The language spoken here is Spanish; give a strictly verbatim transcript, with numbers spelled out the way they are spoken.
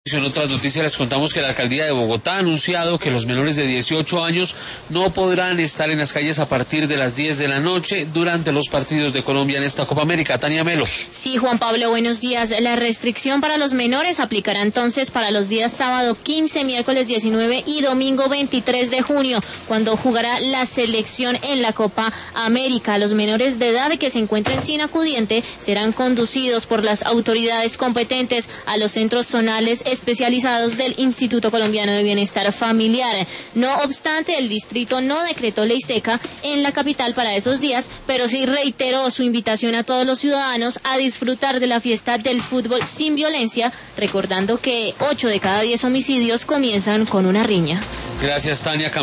En otras noticias les contamos que la alcaldía de Bogotá ha anunciado que los menores de dieciocho años no podrán estar en las calles a partir de las diez de la noche durante los partidos de Colombia en esta Copa América. Tania Melo. Sí, Juan Pablo, buenos días. La restricción para los menores aplicará entonces para los días sábado quince, miércoles diecinueve y domingo veintitrés de junio, cuando jugará la selección en la Copa América. Los menores de edad que se encuentren sin acudiente serán conducidos por las autoridades competentes a los centros zonales especializados del Instituto Colombiano de Bienestar Familiar. No obstante, el distrito no decretó ley seca en la capital para esos días, pero sí reiteró su invitación a todos los ciudadanos a disfrutar de la fiesta del fútbol sin violencia, recordando que ocho de cada diez homicidios comienzan con una riña. Gracias, Tania.